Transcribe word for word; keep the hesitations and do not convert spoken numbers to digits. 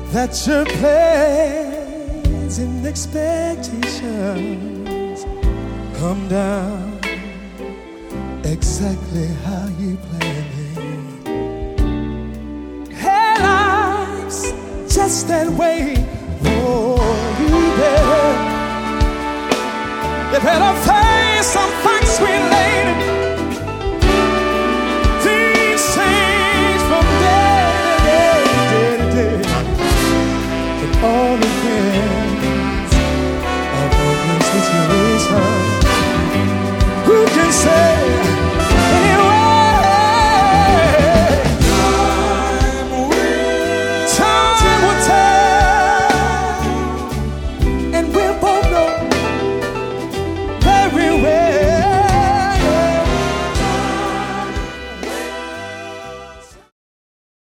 that your plans and expectations come down exactly how you planned it. Hey, life's just that way. Oh, you better, you better face some facts related